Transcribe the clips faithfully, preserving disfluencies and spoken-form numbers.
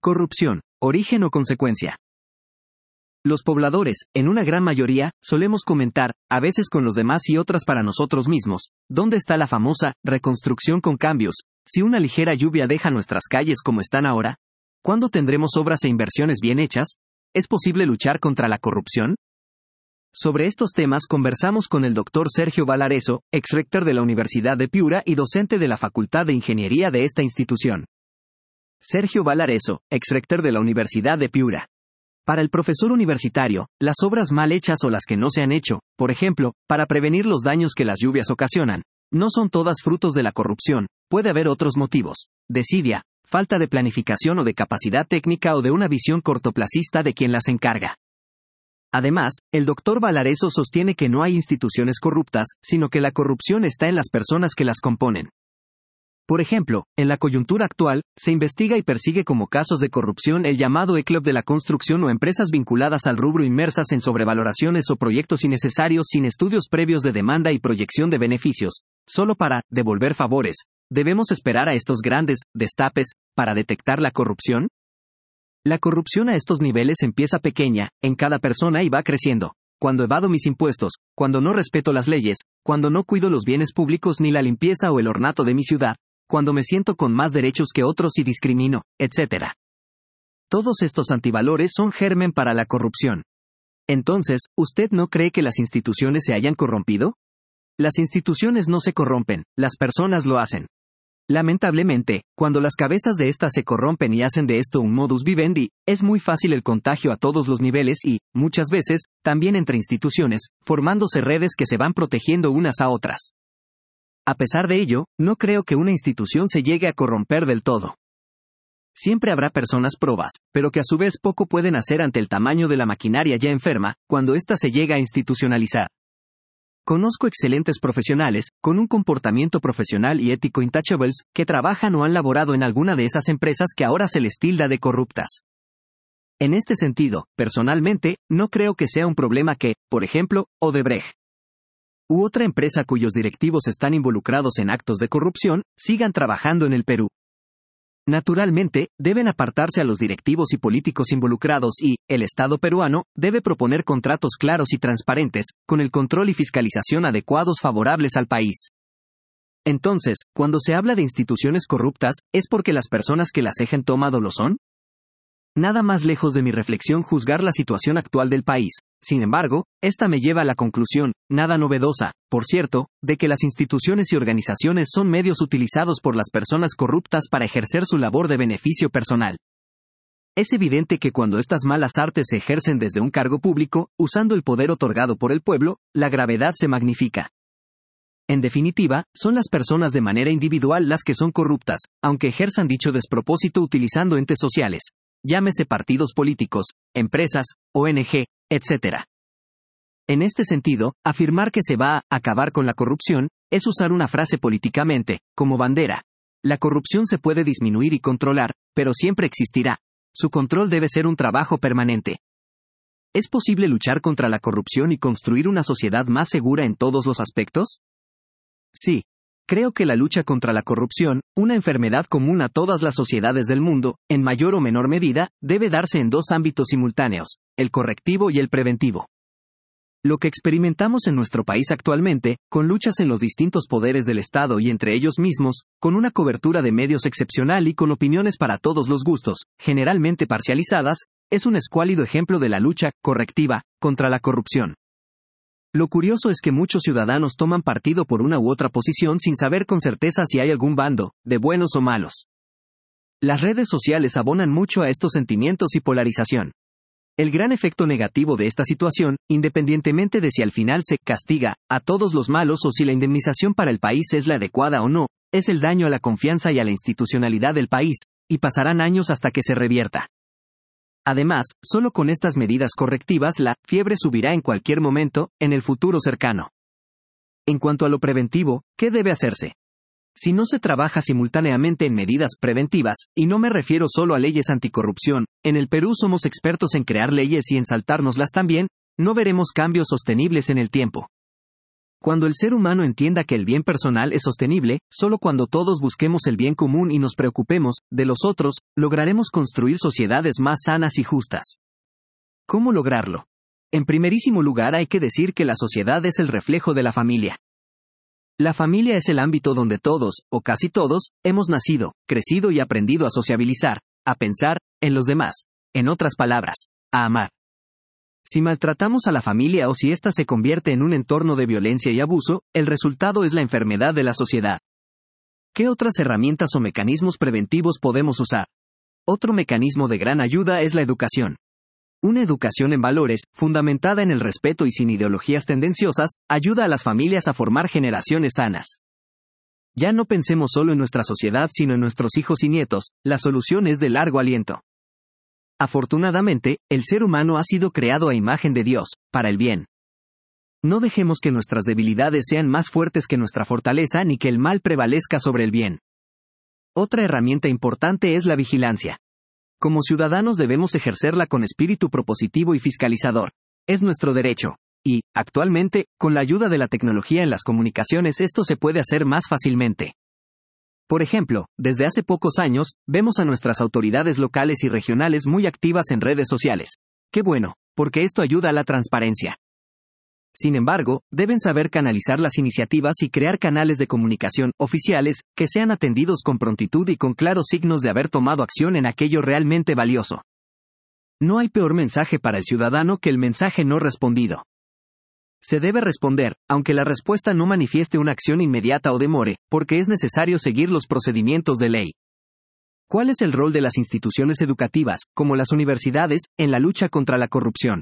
Corrupción, origen o consecuencia. Los pobladores, en una gran mayoría, solemos comentar, a veces con los demás y otras para nosotros mismos, ¿dónde está la famosa reconstrucción con cambios? Si una ligera lluvia deja nuestras calles como están ahora, ¿cuándo tendremos obras e inversiones bien hechas? ¿Es posible luchar contra la corrupción? Sobre estos temas conversamos con el doctor Sergio Valareso, ex-rector de la Universidad de Piura y docente de la Facultad de Ingeniería de esta institución. Sergio Valareso, ex-rector de la Universidad de Piura. Para el profesor universitario, las obras mal hechas o las que no se han hecho, por ejemplo, para prevenir los daños que las lluvias ocasionan, no son todas frutos de la corrupción, puede haber otros motivos: desidia, falta de planificación o de capacidad técnica o de una visión cortoplacista de quien las encarga. Además, el doctor Valareso sostiene que no hay instituciones corruptas, sino que la corrupción está en las personas que las componen. Por ejemplo, en la coyuntura actual, se investiga y persigue como casos de corrupción el llamado E-Club de la construcción o empresas vinculadas al rubro inmersas en sobrevaloraciones o proyectos innecesarios sin estudios previos de demanda y proyección de beneficios, solo para devolver favores. ¿Debemos esperar a estos grandes destapes para detectar la corrupción? La corrupción a estos niveles empieza pequeña, en cada persona y va creciendo. Cuando evado mis impuestos, cuando no respeto las leyes, cuando no cuido los bienes públicos ni la limpieza o el ornato de mi ciudad, cuando me siento con más derechos que otros y discrimino, etcétera. Todos estos antivalores son germen para la corrupción. Entonces, ¿usted no cree que las instituciones se hayan corrompido? Las instituciones no se corrompen, las personas lo hacen. Lamentablemente, cuando las cabezas de estas se corrompen y hacen de esto un modus vivendi, es muy fácil el contagio a todos los niveles y, muchas veces, también entre instituciones, formándose redes que se van protegiendo unas a otras. A pesar de ello, no creo que una institución se llegue a corromper del todo. Siempre habrá personas probas, pero que a su vez poco pueden hacer ante el tamaño de la maquinaria ya enferma, cuando ésta se llega a institucionalizar. Conozco excelentes profesionales, con un comportamiento profesional y ético intouchables, que trabajan o han laborado en alguna de esas empresas que ahora se les tilda de corruptas. En este sentido, personalmente, no creo que sea un problema que, por ejemplo, Odebrecht u otra empresa cuyos directivos están involucrados en actos de corrupción, sigan trabajando en el Perú. Naturalmente, deben apartarse a los directivos y políticos involucrados y, el Estado peruano, debe proponer contratos claros y transparentes, con el control y fiscalización adecuados favorables al país. Entonces, cuando se habla de instituciones corruptas, ¿es porque las personas que las ejen tomado lo son? Nada más lejos de mi reflexión juzgar la situación actual del país. Sin embargo, esta me lleva a la conclusión, nada novedosa, por cierto, de que las instituciones y organizaciones son medios utilizados por las personas corruptas para ejercer su labor de beneficio personal. Es evidente que cuando estas malas artes se ejercen desde un cargo público, usando el poder otorgado por el pueblo, la gravedad se magnifica. En definitiva, son las personas de manera individual las que son corruptas, aunque ejerzan dicho despropósito utilizando entes sociales. Llámese partidos políticos, empresas, O N G, etcétera. En este sentido, afirmar que se va a acabar con la corrupción es usar una frase políticamente, como bandera. La corrupción se puede disminuir y controlar, pero siempre existirá. Su control debe ser un trabajo permanente. ¿Es posible luchar contra la corrupción y construir una sociedad más segura en todos los aspectos? Sí. Creo que la lucha contra la corrupción, una enfermedad común a todas las sociedades del mundo, en mayor o menor medida, debe darse en dos ámbitos simultáneos, el correctivo y el preventivo. Lo que experimentamos en nuestro país actualmente, con luchas en los distintos poderes del Estado y entre ellos mismos, con una cobertura de medios excepcional y con opiniones para todos los gustos, generalmente parcializadas, es un escuálido ejemplo de la lucha correctiva contra la corrupción. Lo curioso es que muchos ciudadanos toman partido por una u otra posición sin saber con certeza si hay algún bando, de buenos o malos. Las redes sociales abonan mucho a estos sentimientos y polarización. El gran efecto negativo de esta situación, independientemente de si al final se castiga a todos los malos o si la indemnización para el país es la adecuada o no, es el daño a la confianza y a la institucionalidad del país, y pasarán años hasta que se revierta. Además, solo con estas medidas correctivas la fiebre subirá en cualquier momento, en el futuro cercano. En cuanto a lo preventivo, ¿qué debe hacerse? Si no se trabaja simultáneamente en medidas preventivas, y no me refiero solo a leyes anticorrupción, en el Perú somos expertos en crear leyes y en saltárnoslas también, no veremos cambios sostenibles en el tiempo. Cuando el ser humano entienda que el bien personal es sostenible, solo cuando todos busquemos el bien común y nos preocupemos de los otros, lograremos construir sociedades más sanas y justas. ¿Cómo lograrlo? En primerísimo lugar hay que decir que la sociedad es el reflejo de la familia. La familia es el ámbito donde todos, o casi todos, hemos nacido, crecido y aprendido a sociabilizar, a pensar, en los demás, en otras palabras, a amar. Si maltratamos a la familia o si ésta se convierte en un entorno de violencia y abuso, el resultado es la enfermedad de la sociedad. ¿Qué otras herramientas o mecanismos preventivos podemos usar? Otro mecanismo de gran ayuda es la educación. Una educación en valores, fundamentada en el respeto y sin ideologías tendenciosas, ayuda a las familias a formar generaciones sanas. Ya no pensemos solo en nuestra sociedad sino en nuestros hijos y nietos, la solución es de largo aliento. Afortunadamente, el ser humano ha sido creado a imagen de Dios, para el bien. No dejemos que nuestras debilidades sean más fuertes que nuestra fortaleza ni que el mal prevalezca sobre el bien. Otra herramienta importante es la vigilancia. Como ciudadanos debemos ejercerla con espíritu propositivo y fiscalizador. Es nuestro derecho. Y, actualmente, con la ayuda de la tecnología en las comunicaciones esto se puede hacer más fácilmente. Por ejemplo, desde hace pocos años, vemos a nuestras autoridades locales y regionales muy activas en redes sociales. Qué bueno, porque esto ayuda a la transparencia. Sin embargo, deben saber canalizar las iniciativas y crear canales de comunicación oficiales que sean atendidos con prontitud y con claros signos de haber tomado acción en aquello realmente valioso. No hay peor mensaje para el ciudadano que el mensaje no respondido. Se debe responder, aunque la respuesta no manifieste una acción inmediata o demore, porque es necesario seguir los procedimientos de ley. ¿Cuál es el rol de las instituciones educativas, como las universidades, en la lucha contra la corrupción?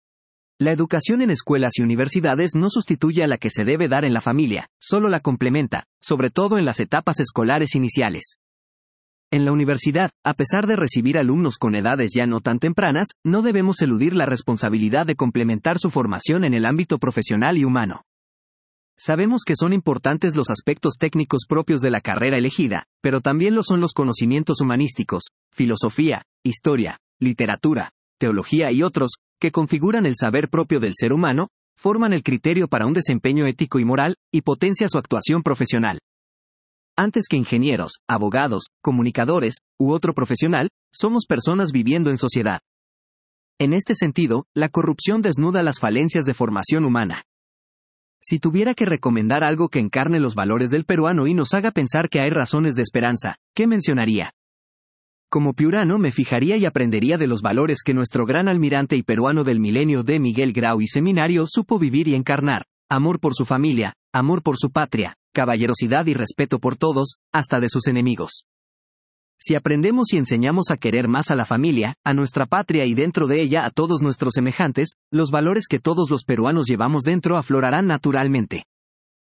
La educación en escuelas y universidades no sustituye a la que se debe dar en la familia, solo la complementa, sobre todo en las etapas escolares iniciales. En la universidad, a pesar de recibir alumnos con edades ya no tan tempranas, no debemos eludir la responsabilidad de complementar su formación en el ámbito profesional y humano. Sabemos que son importantes los aspectos técnicos propios de la carrera elegida, pero también lo son los conocimientos humanísticos, filosofía, historia, literatura, teología y otros, que configuran el saber propio del ser humano, forman el criterio para un desempeño ético y moral, y potencia su actuación profesional. Antes que ingenieros, abogados, comunicadores, u otro profesional, somos personas viviendo en sociedad. En este sentido, la corrupción desnuda las falencias de formación humana. Si tuviera que recomendar algo que encarne los valores del peruano y nos haga pensar que hay razones de esperanza, ¿qué mencionaría? Como piurano me fijaría y aprendería de los valores que nuestro gran almirante y peruano del milenio D. Miguel Grau y Seminario supo vivir y encarnar: amor por su familia, amor por su patria, caballerosidad y respeto por todos, hasta de sus enemigos. Si aprendemos y enseñamos a querer más a la familia, a nuestra patria y dentro de ella a todos nuestros semejantes, los valores que todos los peruanos llevamos dentro aflorarán naturalmente.